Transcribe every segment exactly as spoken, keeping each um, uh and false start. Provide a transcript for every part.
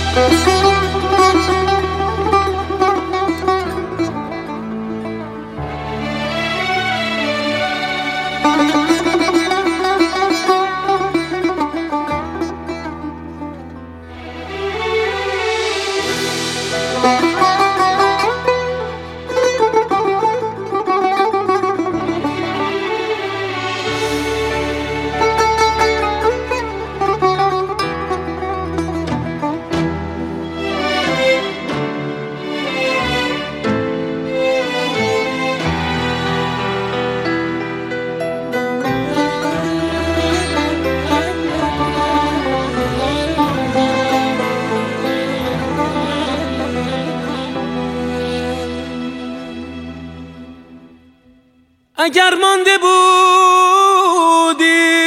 اگر مانده بودی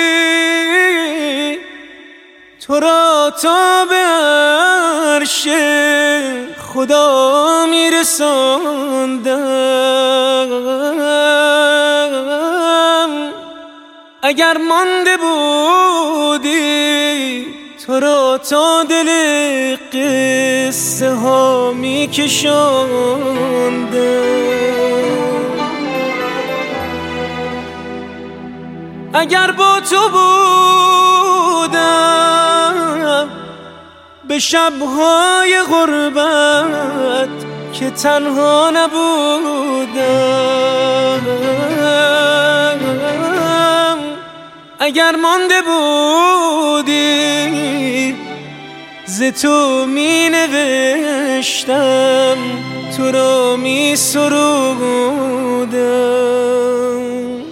تو را تا به عرش خدا میرساندم، اگر مانده بودی تو را تا دل قصه ها میکشاندم، اگر با تو بودم به شبهای غربت که تنها نبودم، اگر مانده بودی ز تو می نوشتم تو را می سرودم.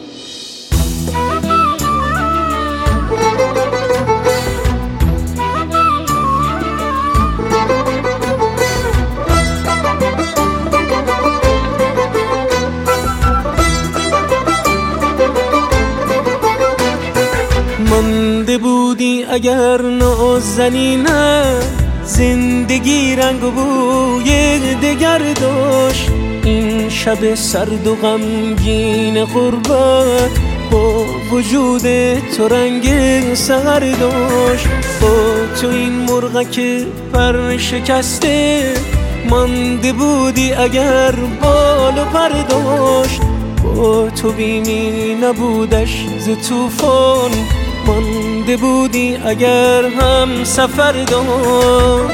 مانده بودی اگر نازنینم زندگی رنگ و بوی دگر داشت، این شب سرد و غمگین غربت با وجود تو رنگ سحر داشت، با تو این مرغک پر شکسته مانده بودی اگر بال و پر داشت، با تو بیمی نبودش ز طوفان مانده بودی اگر هم سفر داشت.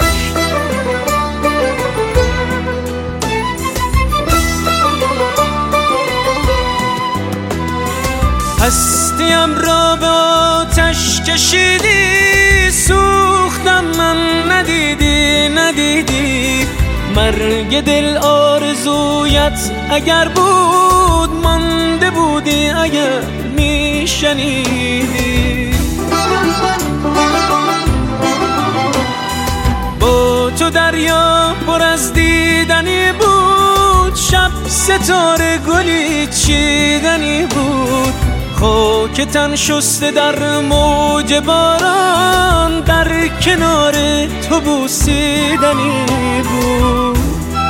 هستیم را به آتش کشیدی سوختم من ندیدی ندیدی، مرگ دل آرزویت اگر بود مانده بودی اگر میشنیدی، با تو دریا پر از دیدنی بود، شب ستاره گلی چیدنی بود، خاک تن شسته در موج باران در کنار تو بوسیدنی بود.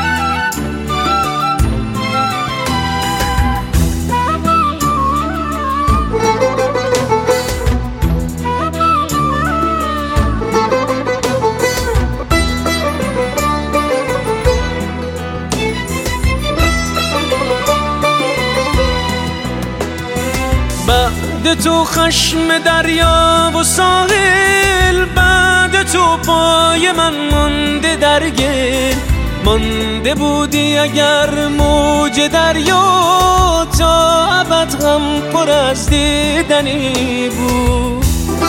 بعد تو خشم دریا و ساحل، بعد تو پای من مانده در گل، مانده بودی اگر موج دریا تا ابد غم پر از دیدنی بود،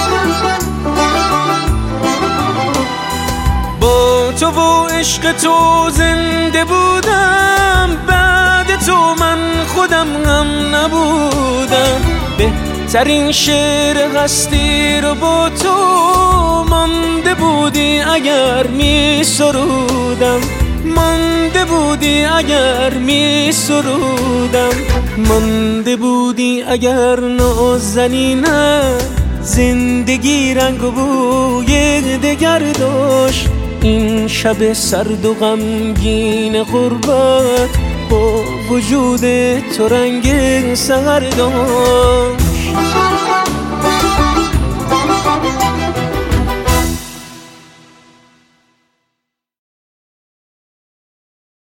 با تو و عشق تو زنده بودم، بعد تو من خودم هم نبودم، بهترین شعر هستی رو با تو مانده بودی اگر می سرودم، مانده بودی اگر می سرودم، مانده بودی اگر نازنینم زندگی رنگ و بوی دگر داشت، این شب سرد و غمگین غربت با وجود تو رنگ سحر داشت.